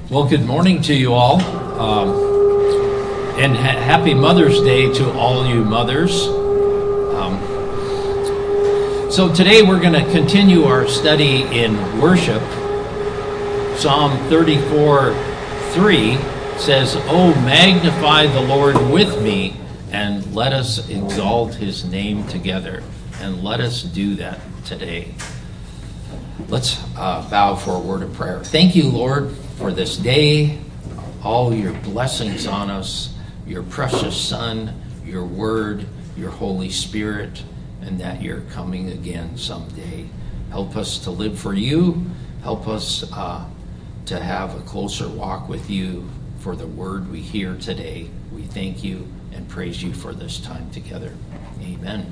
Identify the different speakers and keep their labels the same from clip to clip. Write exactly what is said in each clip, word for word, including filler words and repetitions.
Speaker 1: Well, good morning to you all, um, and ha- happy Mother's Day to all you mothers. Um, so today we're going to continue our study in worship. Psalm thirty-four three says, "Oh, magnify the Lord with me, and let us exalt his name together." And let us do that today. Let's uh, bow for a word of prayer. Thank you, Lord, for this day, all your blessings on us, your precious Son, your Word, your Holy Spirit, and that you're coming again someday. Help us to live for you. Help us uh, to have a closer walk with you for the word we hear today. We thank you and praise you for this time together. Amen.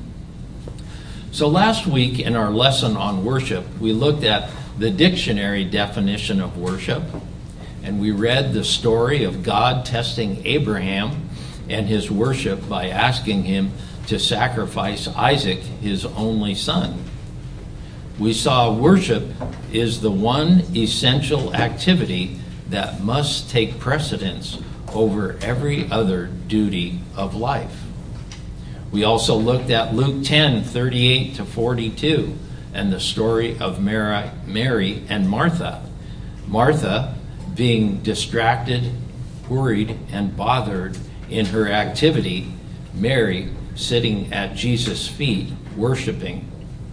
Speaker 1: So last week in our lesson on worship, we looked at the dictionary definition of worship, and we read the story of God testing Abraham and his worship by asking him to sacrifice Isaac, his only son. We saw worship is the one essential activity that must take precedence over every other duty of life. We also looked at Luke ten thirty-eight to forty-two and the story of Mary, Mary and Martha. Martha being distracted, worried, and bothered in her activity, Mary sitting at Jesus' feet, worshiping,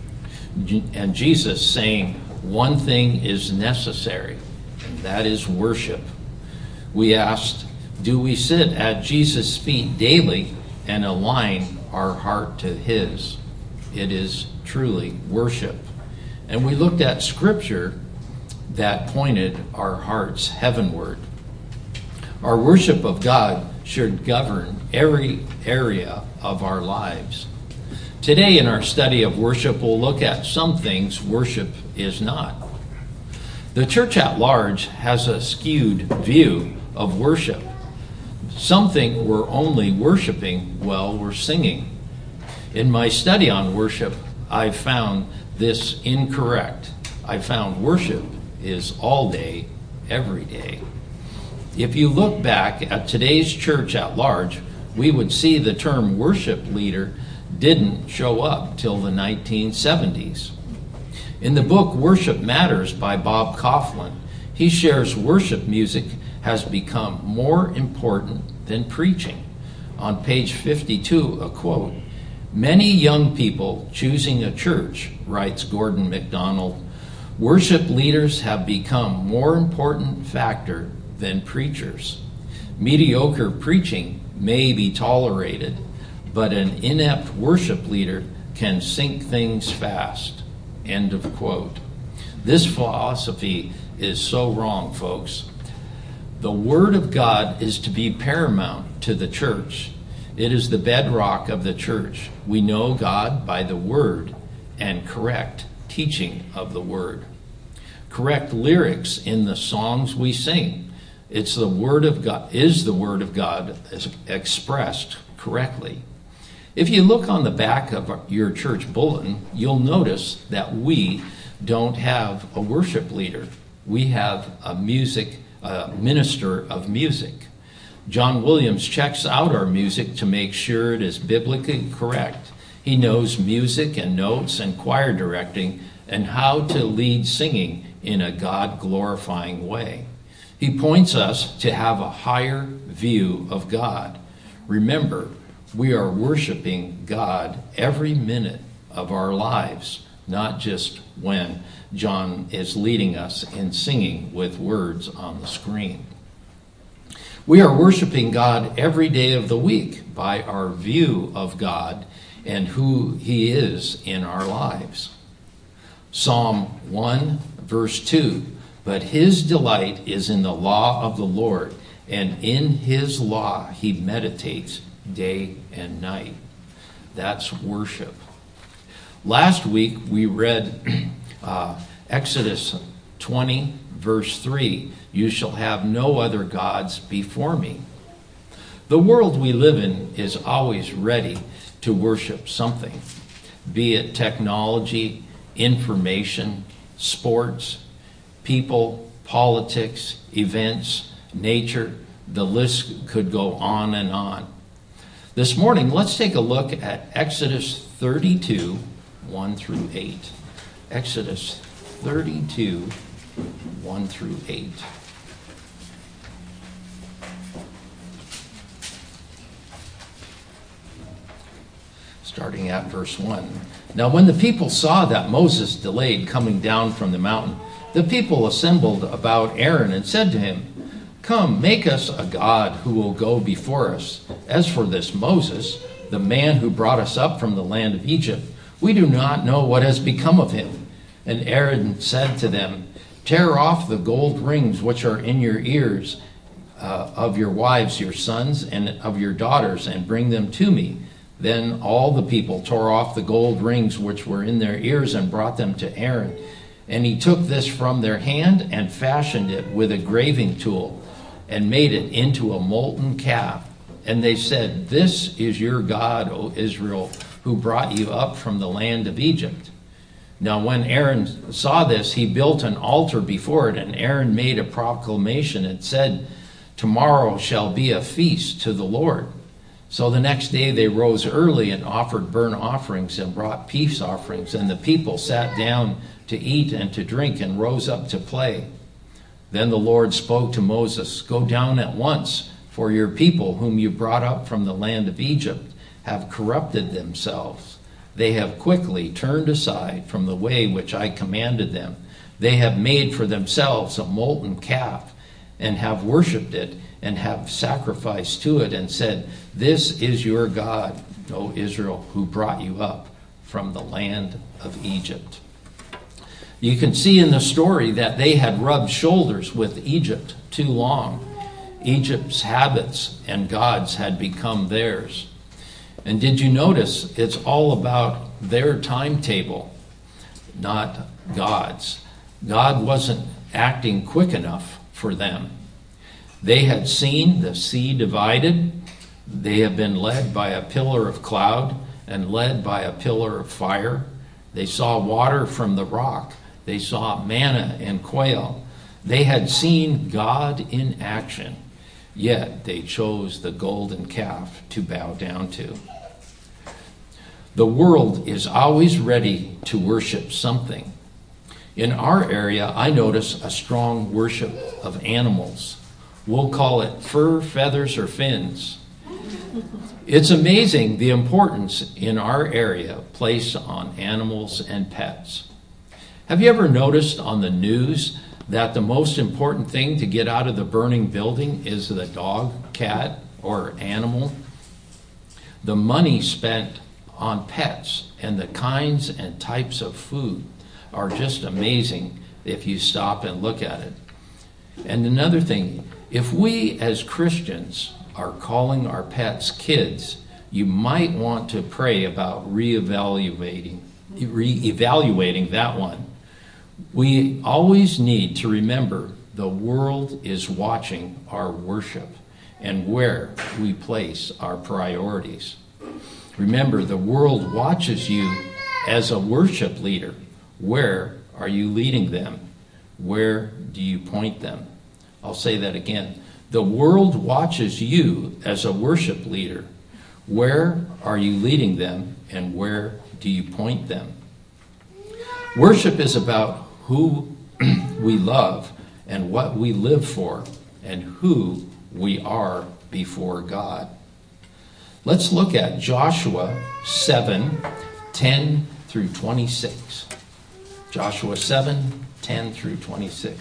Speaker 1: and Jesus saying, "One thing is necessary, and that is worship." We asked, do we sit at Jesus' feet daily and align our heart to his? It is truly worship. And we looked at scripture that pointed our hearts heavenward. Our worship of God should govern every area of our lives. Today in our study of worship, we'll look at some things worship is not. The church at large has a skewed view of worship. Some think we're only worshiping while we're singing. In my study on worship, I've found this incorrect. I found worship is all day, every day. If you look back at today's church at large, we would see the term worship leader didn't show up till the nineteen seventies. In the book Worship Matters by Bob Kauflin, he shares worship music has become more important than preaching. On page fifty-two, a quote, "Many young people choosing a church," writes Gordon MacDonald, "worship leaders have become more important factor than preachers. Mediocre preaching may be tolerated, but an inept worship leader can sink things fast." End of quote. This philosophy is so wrong, folks. The Word of God is to be paramount to the church. It is the bedrock of the church. We know God by the Word and correct teaching of the Word. Correct lyrics in the songs we sing. It's the Word of God, is the Word of God expressed correctly. If you look on the back of your church bulletin, you'll notice that we don't have a worship leader. We have a music a minister of music. John Williams checks out our music to make sure it is biblically correct. He knows music and notes and choir directing and how to lead singing in a God-glorifying way. He points us to have a higher view of God. Remember, we are worshiping God every minute of our lives, not just when John is leading us in singing with words on the screen. We are worshiping God every day of the week by our view of God and who he is in our lives. Psalm one, verse two, "But his delight is in the law of the Lord, and in his law he meditates day and night." That's worship. Last week we read uh, Exodus twenty, verse three, "You shall have no other gods before me." The world we live in is always ready to worship something, be it technology, information, sports, people, politics, events, nature. The list could go on and on. This morning, let's take a look at Exodus thirty-two, one through eight. Exodus thirty-two, one through eight. Starting at verse one. Now when the people saw that Moses delayed coming down from the mountain, the people assembled about Aaron and said to him, "Come, make us a god who will go before us. As for this Moses, the man who brought us up from the land of Egypt, we do not know what has become of him." And Aaron said to them, "Tear off the gold rings which are in your ears uh, of your wives, your sons, and of your daughters, and bring them to me." Then all the people tore off the gold rings which were in their ears and brought them to Aaron. And he took this from their hand and fashioned it with a graving tool and made it into a molten calf. And they said, "This is your God, O Israel, who brought you up from the land of Egypt." Now when Aaron saw this, he built an altar before it, and Aaron made a proclamation and said, "Tomorrow shall be a feast to the Lord." So the next day they rose early and offered burnt offerings and brought peace offerings, and the people sat down to eat and to drink and rose up to play. Then the Lord spoke to Moses, "Go down at once, for your people whom you brought up from the land of Egypt have corrupted themselves. They have quickly turned aside from the way which I commanded them. They have made for themselves a molten calf and have worshipped it and have sacrificed to it and said, 'This is your God, O Israel, who brought you up from the land of Egypt.'" You can see in the story that they had rubbed shoulders with Egypt too long. Egypt's habits and gods had become theirs. And did you notice it's all about their timetable, not God's? God wasn't acting quick enough for them. They had seen the sea divided. They have been led by a pillar of cloud and led by a pillar of fire. They saw water from the rock. They saw manna and quail. They had seen God in action, yet they chose the golden calf to bow down to. The world is always ready to worship something. In our area, I notice a strong worship of animals. We'll call it fur, feathers, or fins. It's amazing the importance in our area placed on animals and pets. Have you ever noticed on the news that the most important thing to get out of the burning building is the dog, cat, or animal? The money spent on pets and the kinds and types of food are just amazing if you stop and look at it. And another thing, if we as Christians are calling our pets kids, you might want to pray about reevaluating, reevaluating that one. We always need to remember the world is watching our worship and where we place our priorities. Remember, the world watches you as a worship leader. Where are you leading them? Where do you point them? I'll say that again. The world watches you as a worship leader. Where are you leading them, and where do you point them? Worship is about who we love and what we live for and who we are before God. Let's look at Joshua seven, ten through twenty-six. Joshua seven, ten through twenty-six.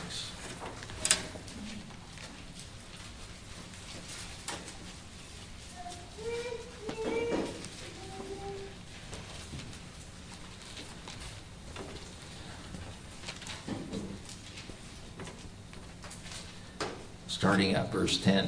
Speaker 1: Starting at verse ten.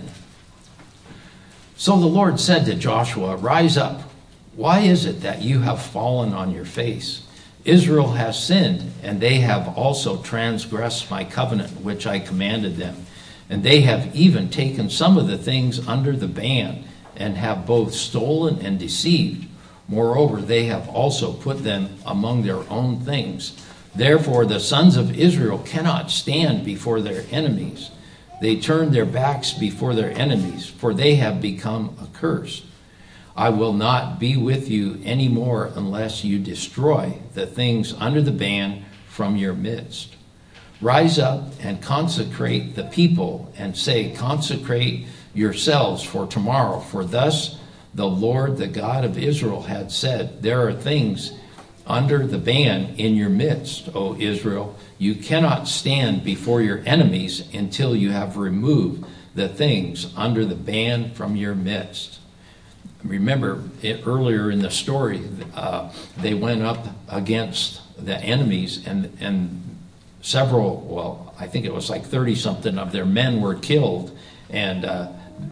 Speaker 1: So the Lord said to Joshua, "Rise up. Why is it that you have fallen on your face? Israel has sinned, and they have also transgressed my covenant, which I commanded them. And they have even taken some of the things under the ban, and have both stolen and deceived. Moreover, they have also put them among their own things, Therefore the sons of Israel cannot stand before their enemies. They turn their backs before their enemies, for they have become accursed. I will not be with you any more unless you destroy the things under the ban from your midst. Rise up and consecrate the people, and say, consecrate yourselves for tomorrow, for thus the Lord, the God of Israel, had said, there are things under the ban in your midst, O Israel. You cannot stand before your enemies until you have removed the things under the ban from your midst. Remember, it, earlier in the story, uh, they went up against the enemies, and, and several, well, I think it was like thirty-something of their men were killed, and uh,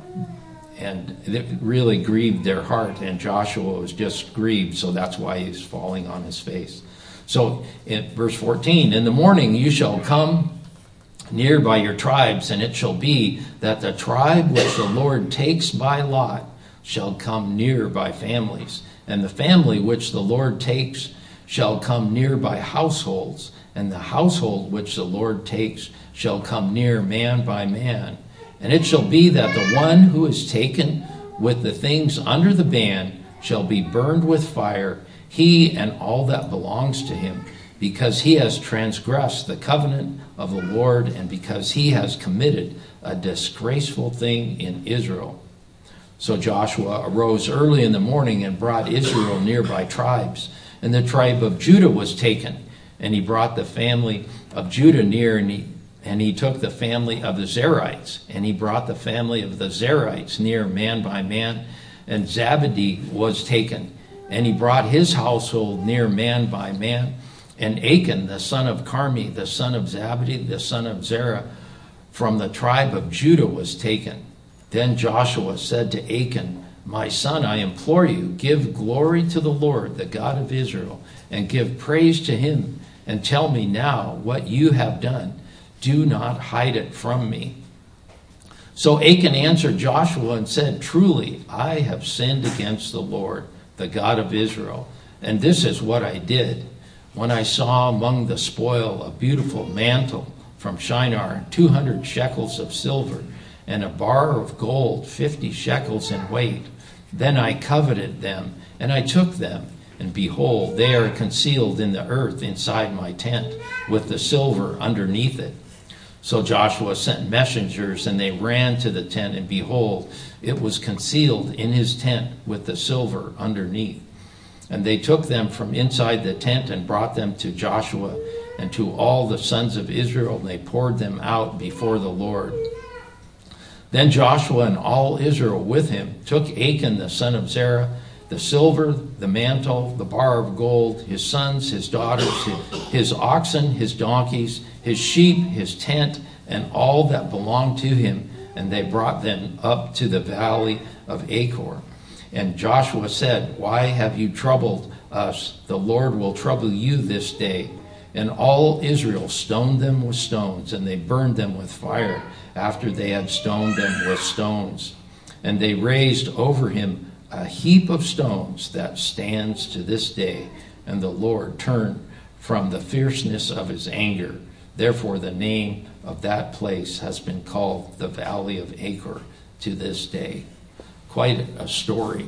Speaker 1: and it really grieved their heart, and Joshua was just grieved, so that's why he's falling on his face. So in verse fourteen, in the morning you shall come near by your tribes, and it shall be that the tribe which the Lord takes by lot shall come near by families, and the family which the Lord takes shall come near by households, and the household which the Lord takes shall come near man by man. And it shall be that the one who is taken with the things under the ban shall be burned with fire, he and all that belongs to him, because he has transgressed the covenant of the Lord, and because he has committed a disgraceful thing in Israel. So Joshua arose early in the morning and brought Israel nearby tribes. And the tribe of Judah was taken. And he brought the family of Judah near, and he, and he took the family of the Zerites. And he brought the family of the Zerites near man by man. And Zabadi was taken. And he brought his household near man by man. And Achan, the son of Carmi, the son of Zabadi, the son of Zerah, from the tribe of Judah was taken. Then Joshua said to Achan, my son, I implore you, give glory to the Lord, the God of Israel, and give praise to him, and tell me now what you have done. Do not hide it from me. So Achan answered Joshua and said, truly, I have sinned against the Lord, the God of Israel, and this is what I did. When I saw among the spoil a beautiful mantle from Shinar, two hundred shekels of silver, and a bar of gold, fifty shekels in weight. Then I coveted them, and I took them, and behold, they are concealed in the earth inside my tent, with the silver underneath it. So Joshua sent messengers, and they ran to the tent, and behold, it was concealed in his tent with the silver underneath. And they took them from inside the tent and brought them to Joshua and to all the sons of Israel, and they poured them out before the Lord. Then Joshua and all Israel with him took Achan the son of Zerah, the silver, the mantle, the bar of gold, his sons, his daughters, his oxen, his donkeys, his sheep, his tent, and all that belonged to him, and they brought them up to the valley of Achor. And Joshua said, why have you troubled us? The Lord will trouble you this day. And all Israel stoned them with stones, and they burned them with fire after they had stoned them with stones. And they raised over him a heap of stones that stands to this day. And the Lord turned from the fierceness of his anger. Therefore the name of that place has been called the Valley of Achor to this day. Quite a story.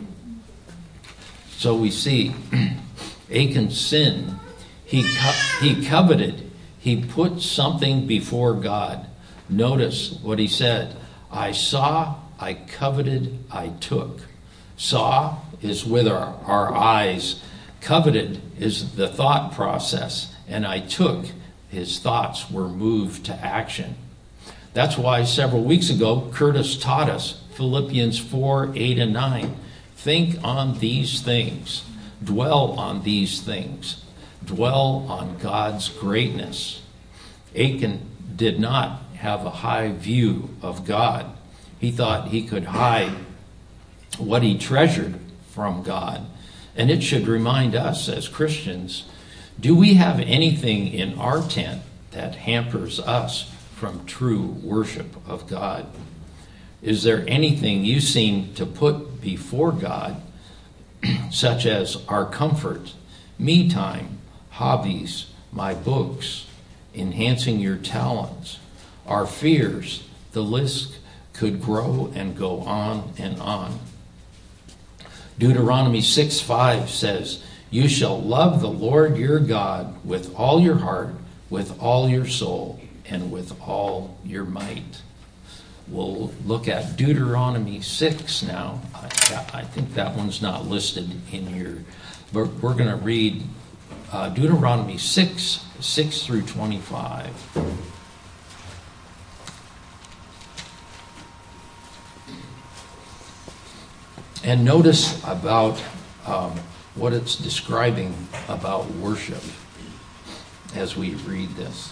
Speaker 1: So we see Achan's sin. He, co- he coveted. He put something before God. Notice what he said. I saw, I coveted, I took. Saw is with our, our eyes. Coveted is the thought process. And I took, his thoughts were moved to action. That's why several weeks ago, Curtis taught us Philippians four, eight, and nine. Think on these things. Dwell on these things. Dwell on God's greatness. Achan did not have a high view of God. He thought he could hide what he treasured from God. And it should remind us as Christians, do we have anything in our tent that hampers us from true worship of God? Is there anything you seem to put before God, such as our comfort, me time, hobbies, my books, enhancing your talents, our fears. The list could grow and go on and on. Deuteronomy six five says, you shall love the Lord your God with all your heart, with all your soul, and with all your might. We'll look at Deuteronomy six now. I, I think that one's not listed in your, but we're going to read uh, Deuteronomy six, six through twenty-five. And notice about um, what it's describing about worship as we read this.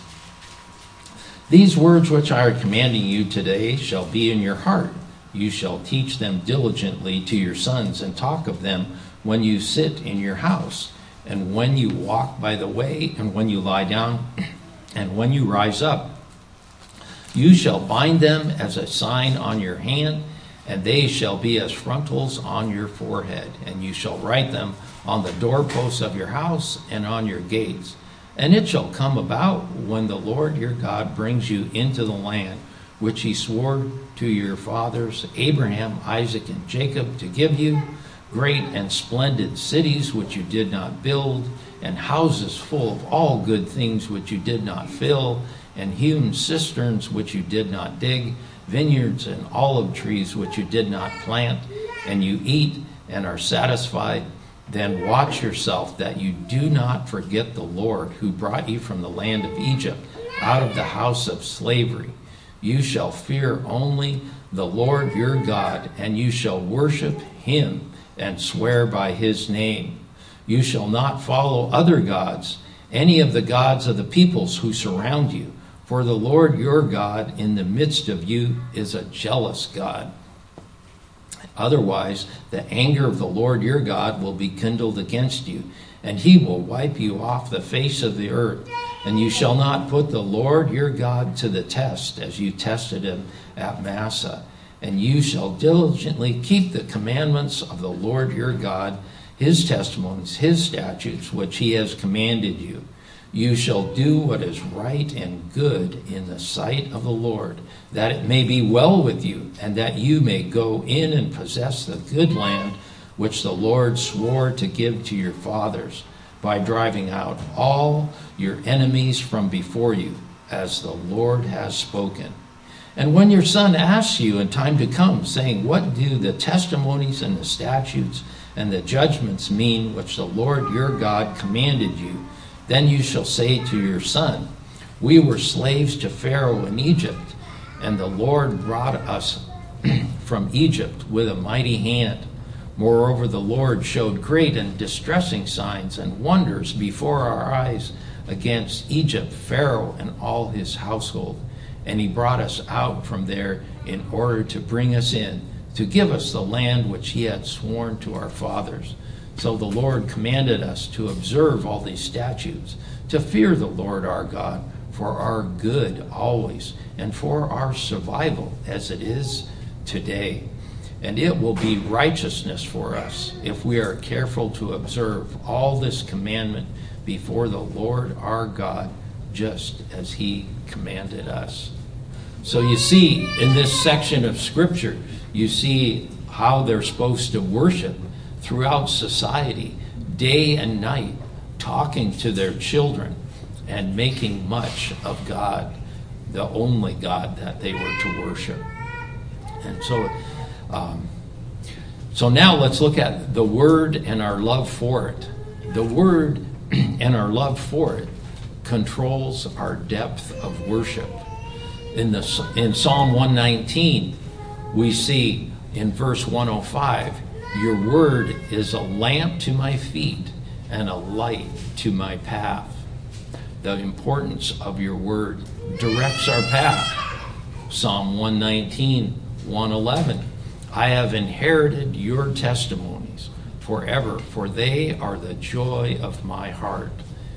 Speaker 1: These words which I am commanding you today shall be in your heart. You shall teach them diligently to your sons, and talk of them when you sit in your house, and when you walk by the way, and when you lie down, and when you rise up. You shall bind them as a sign on your hand, and they shall be as frontals on your forehead, and you shall write them on the doorposts of your house and on your gates. And it shall come about when the Lord your God brings you into the land which he swore to your fathers, Abraham, Isaac, and Jacob, to give you, great and splendid cities which you did not build, and houses full of all good things which you did not fill, and hewn cisterns which you did not dig, vineyards and olive trees which you did not plant, and you eat and are satisfied. Then watch yourself that you do not forget the Lord who brought you from the land of Egypt, out of the house of slavery. You shall fear only the Lord your God, and you shall worship him and swear by his name. You shall not follow other gods, any of the gods of the peoples who surround you. For the Lord your God in the midst of you is a jealous God. Otherwise, the anger of the Lord your God will be kindled against you, and he will wipe you off the face of the earth. And you shall not put the Lord your God to the test, as you tested him at Massah. And you shall diligently keep the commandments of the Lord your God, his testimonies, his statutes, which he has commanded you. You shall do what is right and good in the sight of the Lord, that it may be well with you, and that you may go in and possess the good land which the Lord swore to give to your fathers, by driving out all your enemies from before you, as the Lord has spoken. And when your son asks you in time to come, saying, what do the testimonies and the statutes and the judgments mean which the Lord your God commanded you? Then you shall say to your son, we were slaves to Pharaoh in Egypt, and the Lord brought us from Egypt with a mighty hand. Moreover, the Lord showed great and distressing signs and wonders before our eyes against Egypt, Pharaoh, and all his household. And he brought us out from there in order to bring us in, to give us the land which he had sworn to our fathers. So the Lord commanded us to observe all these statutes, to fear the Lord our God for our good always, and for our survival as it is today. And it will be righteousness for us if we are careful to observe all this commandment before the Lord our God, just as he commanded us. So you see, in this section of Scripture, you see how they're supposed to worship throughout society, day and night, talking to their children and making much of God, the only God that they were to worship. And so, um, so now let's look at the Word and our love for it. The Word and our love for it controls our depth of worship. In the in Psalm one nineteen, we see in verse one oh five, your word is a lamp to my feet and a light to my path. The importance of your word directs our path. Psalm one nineteen, one eleven, I have inherited your testimonies forever, for they are the joy of my heart.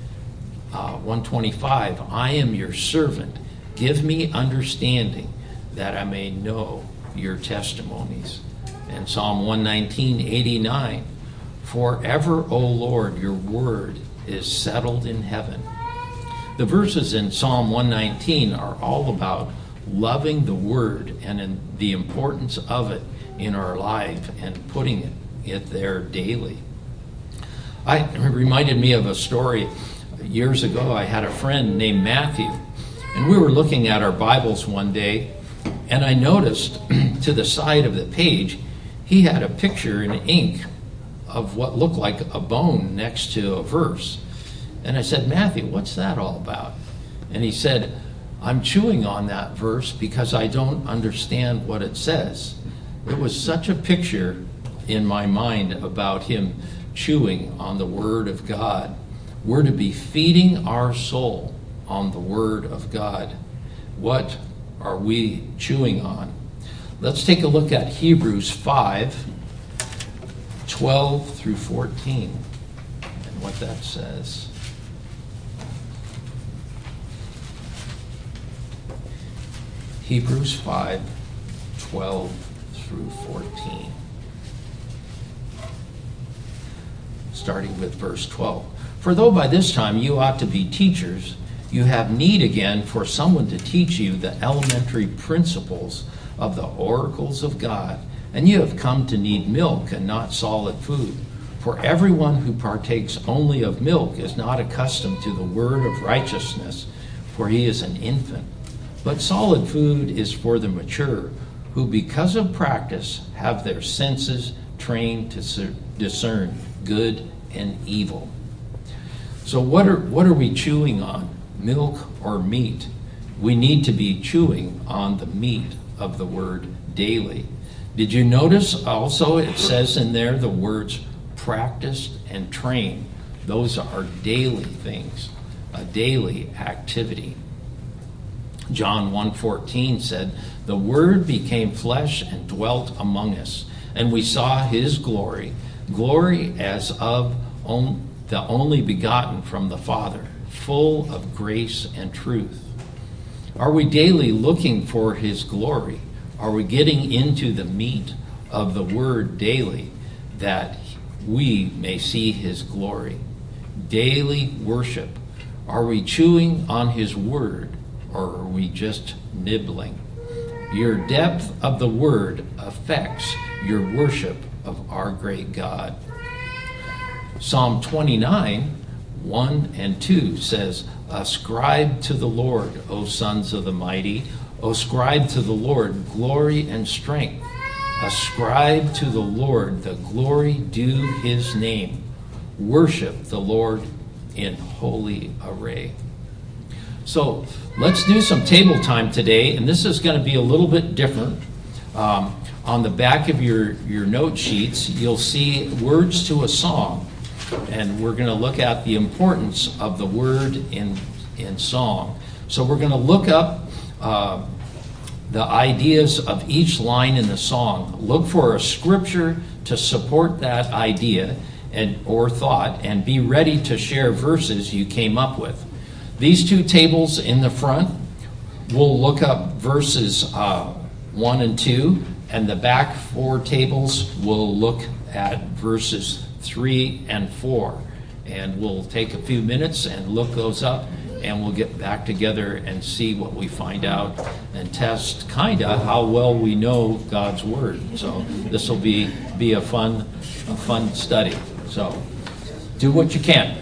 Speaker 1: Uh, one twenty-five, I am your servant. Give me understanding that I may know your testimonies. And Psalm one nineteen, eighty-nine, forever, O Lord, your word is settled in heaven. The verses in Psalm one nineteen are all about loving the Word and in the importance of it in our life and putting it, it there daily. I, it reminded me of a story. Years ago, I had a friend named Matthew, and we were looking at our Bibles one day, and I noticed to the side of the page, he had a picture in ink of what looked like a bone next to a verse. And I said, Matthew, what's that all about? And he said, I'm chewing on that verse because I don't understand what it says. It was such a picture in my mind about him chewing on the Word of God. We're to be feeding our soul on the Word of God. What are we chewing on? Let's take a look at Hebrews five, twelve through fourteen, and what that says. Hebrews five, twelve through fourteen. Starting with verse twelve. For though by this time you ought to be teachers, you have need again for someone to teach you the elementary principles of the oracles of God, and you have come to need milk and not solid food. For everyone who partakes only of milk is not accustomed to the word of righteousness, for he is an infant. But solid food is for the mature, who because of practice have their senses trained to discern good and evil. So what are what are we chewing on? Milk or meat? We need to be chewing on the meat of the word daily. Did you notice also it says in there the words practiced and trained? Those are daily things, a daily activity. John one fourteen said, the Word became flesh and dwelt among us, and we saw his glory, glory as of on, the only begotten from the Father, full of grace and truth. Are we daily looking for his glory? Are we getting into the meat of the Word daily that we may see his glory? Daily worship. Are we chewing on his Word, or are we just nibbling? Your depth of the Word affects your worship of our great God. Psalm twenty-nine, one and two says, ascribe to the Lord, O sons of the mighty. Ascribe to the Lord glory and strength. Ascribe to the Lord the glory due his name. Worship the Lord in holy array. So let's do some table time today, and this is going to be a little bit different. Um, on the back of your, your note sheets, you'll see words to a song, and we're going to look at the importance of the word in, in song. So we're going to look up uh, the ideas of each line in the song. Look for a scripture to support that idea and or thought, and be ready to share verses you came up with. These two tables in the front, we'll look up verses uh, one and two, and the back four tables will look at verses three and four. And we'll take a few minutes and look those up, and we'll get back together and see what we find out and test kind of how well we know God's Word. So this will be, be a fun, a fun study. So do what you can.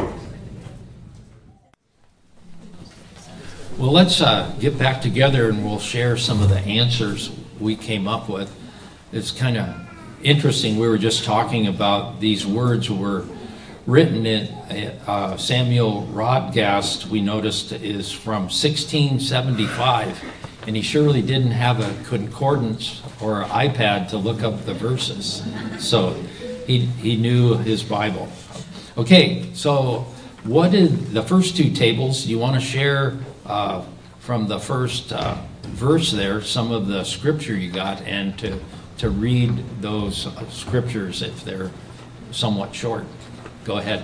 Speaker 1: Well, let's uh, get back together and we'll share some of the answers we came up with. It's kind of interesting. We were just talking about these words were written in uh, Samuel Rodgast, we noticed, is from sixteen seventy-five, and he surely didn't have a concordance or iPad to look up the verses. So he, he knew his Bible. Okay, so what did the first two tables, you want to share Uh, from the first uh, verse there, some of the scripture you got, and to to read those uh, scriptures if they're somewhat short. Go ahead.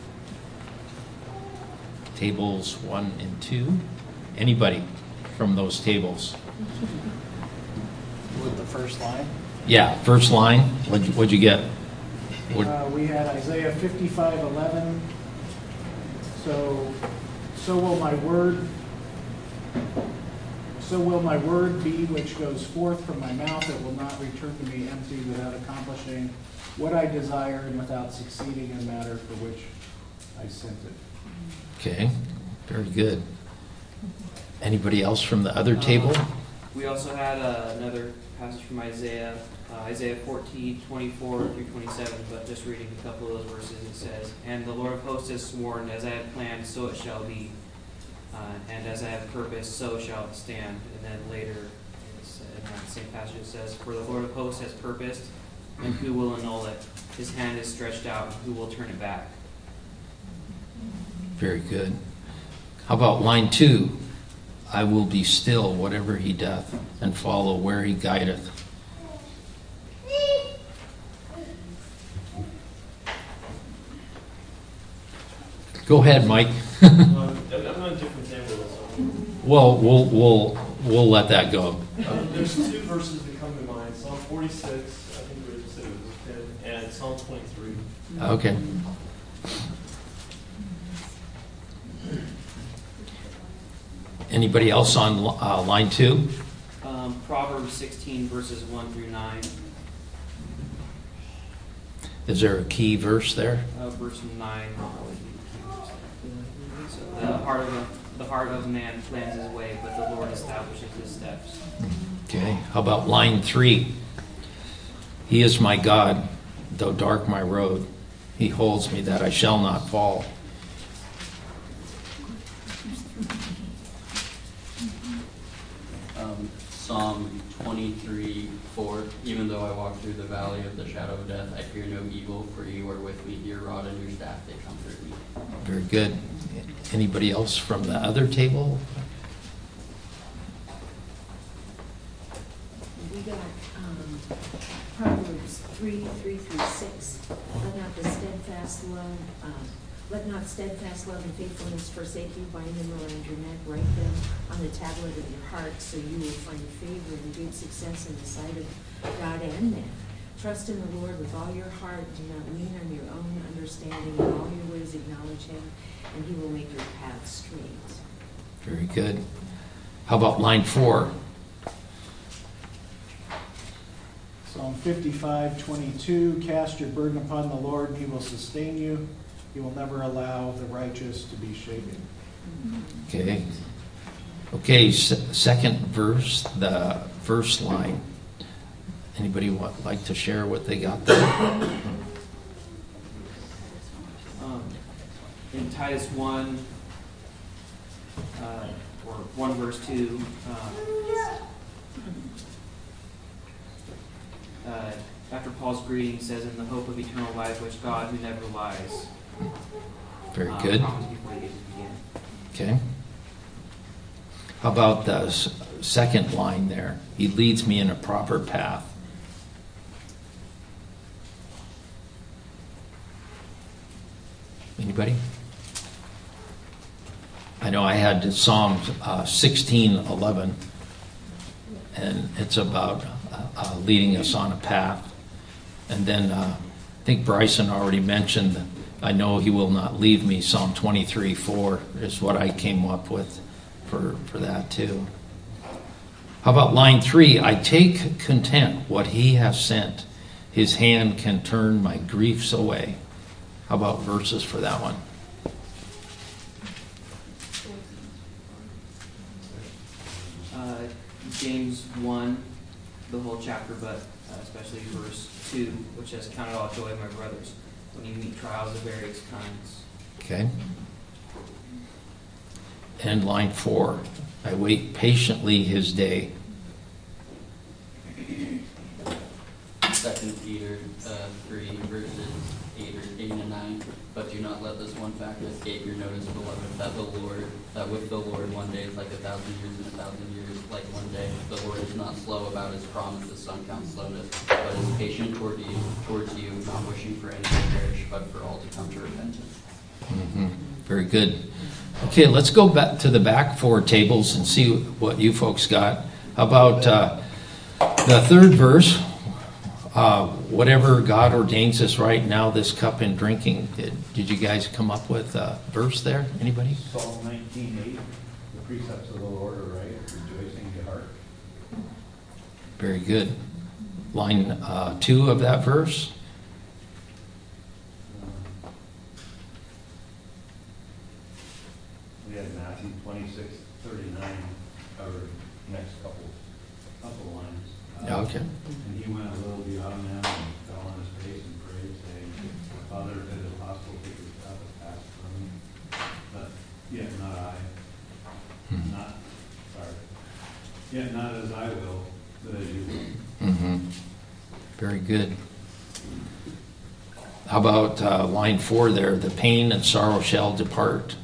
Speaker 1: Tables one and two. Anybody from those tables?
Speaker 2: With the first line?
Speaker 1: Yeah, first line. What'd you, what'd you get? What?
Speaker 2: Uh, we had Isaiah fifty-five eleven. So So will my word, so will my word be which goes forth from my mouth. It will not return to me empty, without accomplishing what I desire and without succeeding in the matter for which I sent it.
Speaker 1: Okay, very good. Anybody else from the other table?
Speaker 3: Um, we also had uh, another passage from Isaiah, uh, Isaiah fourteen, twenty-four through twenty-seven, but just reading a couple of those verses, it says, "And the Lord of hosts has sworn, as I have planned, so it shall be. Uh, and as I have purposed, so shall it stand." And then later, it's, uh, in that same passage, it says, "For the Lord of hosts has purposed, and who will annul it? His hand is stretched out, and who will turn it back?"
Speaker 1: Very good. How about line two? "I will be still, whatever he doth, and follow where he guideth." Go ahead, Mike.
Speaker 4: um, I'm on a different table. So.
Speaker 1: Well, we'll we'll we'll let that go.
Speaker 4: Um, there's two verses that come to mind: Psalm forty-six, I think we said it was ten, and Psalm twenty-three.
Speaker 1: Okay. Anybody else on uh, line two?
Speaker 3: Um, Proverbs sixteen, verses one through nine.
Speaker 1: Is there a key verse there?
Speaker 3: Uh, verse nine. So the heart of a, the heart of man plans his way, but the Lord establishes his steps.
Speaker 1: Okay. How about line three? "He is my God, though dark my road. He holds me that I shall not fall."
Speaker 5: Um, Psalm twenty-three, four. "Even though I walk through the valley of the shadow of death, I fear no evil, for you are with me. Your rod and your staff, they comfort me."
Speaker 1: Very good. Anybody else from the other table?
Speaker 6: We got um, Proverbs three, three through six. "Let not the steadfast love, um, let not steadfast love and faithfulness forsake you. Bind them around your neck. Write them on the tablet of your heart, so you will find favor and great success in the sight of God and man. Trust in the Lord with all your heart. Do not lean on your own understanding. In all your ways acknowledge him, and he will make your path straight."
Speaker 1: Very good. How about line four?
Speaker 2: Psalm fifty-five, twenty-two. "Cast your burden upon the Lord, and he will sustain you. He will never allow the righteous to be shaken."
Speaker 1: Okay. Okay, s- second verse, the first line. Anybody want, like to share what they got there?
Speaker 3: Um, in Titus one, uh, or one verse two, um, uh, after Paul's greeting, says, "In the hope of eternal life, which God, who never lies,
Speaker 1: Very
Speaker 3: uh,
Speaker 1: good.
Speaker 3: promised before the ages began."
Speaker 1: Okay. How about the s- second line there? "He leads me in a proper path." Anybody? I know I had Psalm uh, sixteen eleven, and it's about uh, uh, leading us on a path. And then uh, I think Bryson already mentioned, "I know he will not leave me." Psalm twenty-three four is what I came up with for, for that too. How about line three? "I take content what he has sent. His hand can turn my griefs away." How about verses for that one?
Speaker 3: Uh, James one, the whole chapter, but uh, especially verse two, which says, "Count it all joy, my brothers, when you meet trials of various kinds."
Speaker 1: Okay. And line four, "I wait patiently his day."
Speaker 5: Second Peter uh, three, verses eight, or eight and nine. "But do not let this one fact escape your notice, beloved, that the Lord, that with the Lord one day is like a thousand years, and a thousand years like one day. The Lord is not slow about his promise, as some count slowness, but is patient toward you, towards you, not wishing for any to perish, but for all to come to repentance."
Speaker 1: Mm-hmm. Very good. Okay, let's go back to the back four tables and see what you folks got. How about uh, the third verse? uh, whatever God ordains us right now, this cup in drinking, did, did you guys come up with a verse there? Anybody?
Speaker 7: Psalm nineteen eight, the precepts of the Lord are right, rejoicing in your heart.
Speaker 1: Very good. Line uh, two of that verse.
Speaker 7: Um, We had Matthew twenty-six thirty-nine, our next couple, couple lines. Uh,
Speaker 1: Yeah, okay.
Speaker 7: And he went a little beyond them and fell on his face and prayed, saying, Father, if it is possible, take this cup and pass from me. But yet not I,
Speaker 1: Hmm.
Speaker 7: not, sorry, yet not as I will, but as you will.
Speaker 1: Mm-hmm. Very good. How about uh, line four there? The pain and sorrow shall depart.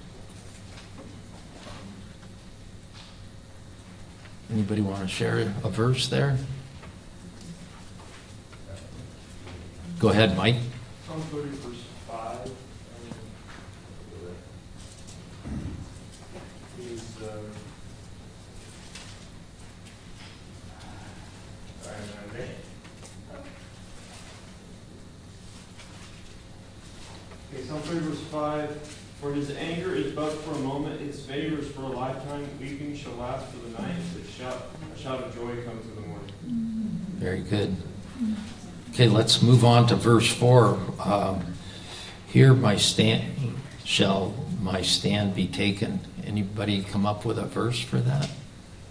Speaker 1: Anybody want to share a verse there? Go ahead, Mike.
Speaker 4: Psalm thirty, verse five. um, Is, uh, sorry, I'm not there. Okay, Psalm thirty, verse five. For his anger is but for a moment, his favor is for a lifetime. Weeping shall last for the night, but shout, a shout of joy comes in the morning.
Speaker 1: Very good. Okay, let's move on to verse four. Um, Here my stand shall my stand be taken. Anybody come up with a verse for that?
Speaker 7: I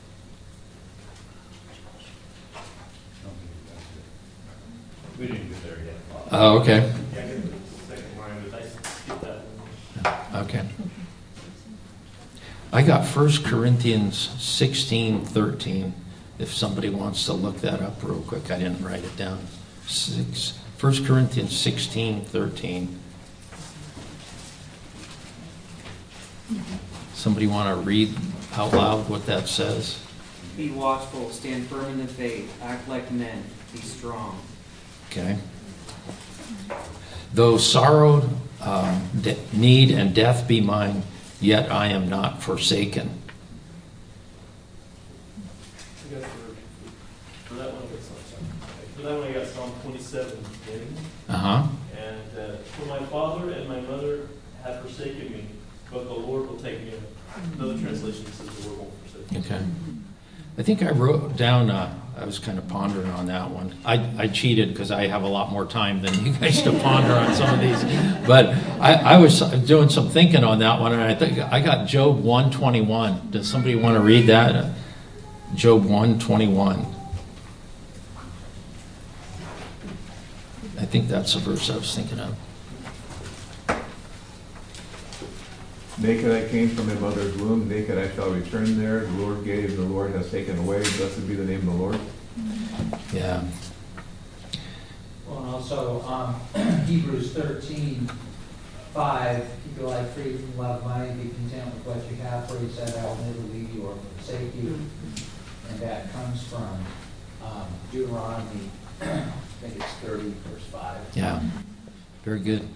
Speaker 7: don't think that's it. We didn't get there yet.
Speaker 1: Oh, okay.
Speaker 4: Yeah, I get the second line, but I skipped that one.
Speaker 1: Okay. I got First Corinthians sixteen thirteen. If somebody wants to look that up real quick, I didn't write it down. Six, First Corinthians sixteen thirteen. Somebody want to read out loud what that says?
Speaker 3: Be watchful, stand firm in the faith, act like men, be strong.
Speaker 1: Okay. Though sorrow, um, de- need, and death be mine, yet I am not forsaken.
Speaker 4: I got for, for that one, I got Psalm, for that one, I got Psalm twenty-seven, beginning.
Speaker 1: Uh huh.
Speaker 4: And, uh, for my father and my mother have forsaken me, but the Lord will take me up. Another translation says the Lord won't forsake me.
Speaker 1: Okay. I think I wrote down, uh, I was kind of pondering on that one. I, I cheated because I have a lot more time than you guys to ponder on some of these. But I, I was doing some thinking on that one, and I think I got Job one twenty-one. Does somebody want to read that? Job one twenty-one. I think that's the verse I was thinking of.
Speaker 8: Naked I came from my mother's womb, naked I shall return there. The Lord gave, the Lord has taken away. Blessed be the name of the Lord.
Speaker 1: Yeah.
Speaker 9: Well, and also um, Hebrews thirteen five, keep your life free from love of money, be content with what you have, for he said, I will never leave you or forsake you. And that comes from um, Deuteronomy, I think it's thirty, verse five.
Speaker 1: Yeah. Very good.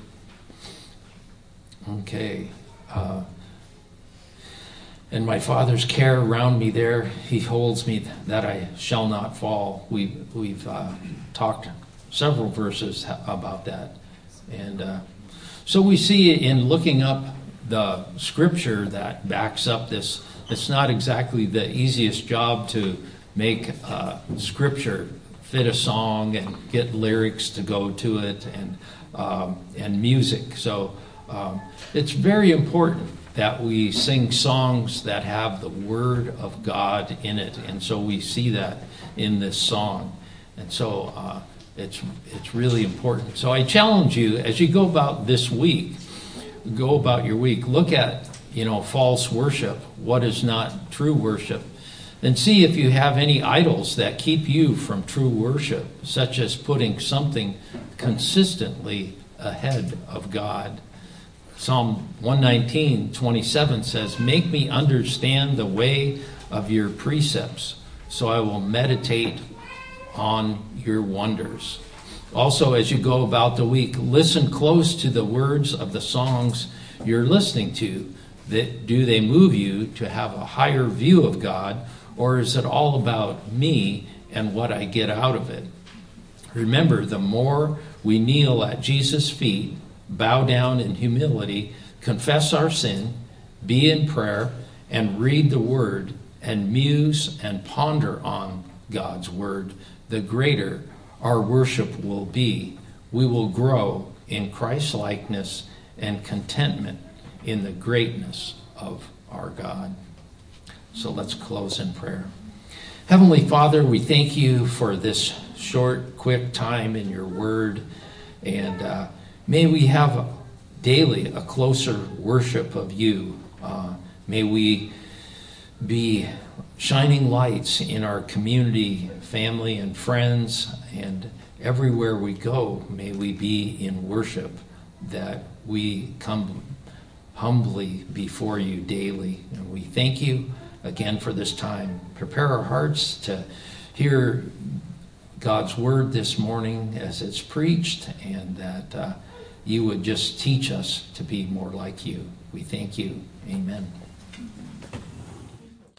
Speaker 1: Okay. Uh, and my Father's care around me there, he holds me that I shall not fall. We, we've uh, talked several verses about that. And uh, so we see in looking up the scripture that backs up this, it's not exactly the easiest job to make uh, scripture fit a song and get lyrics to go to it and, um, and music. So Um, it's very important that we sing songs that have the Word of God in it, and so we see that in this song, and so uh, it's it's really important. So I challenge you as you go about this week, go about your week, look at you know false worship, what is not true worship, and see if you have any idols that keep you from true worship, such as putting something consistently ahead of God. Psalm one nineteen, twenty-seven says, make me understand the way of your precepts, so I will meditate on your wonders. Also, as you go about the week, listen close to the words of the songs you're listening to. That, do they move you to have a higher view of God, or is it all about me and what I get out of it? Remember, the more we kneel at Jesus' feet, bow down in humility, confess our sin, be in prayer, and read the Word, and muse and ponder on God's Word, the greater our worship will be. We will grow in Christ's likeness and contentment in the greatness of our God. So let's close in prayer. Heavenly Father, we thank you for this short, quick time in your Word, and uh, may we have daily a closer worship of you. Uh, may we be shining lights in our community, family, and friends, and everywhere we go, may we be in worship, that we come humbly before you daily. And we thank you again for this time. Prepare our hearts to hear God's word this morning as it's preached, and that uh, you would just teach us to be more like you. We thank you. Amen.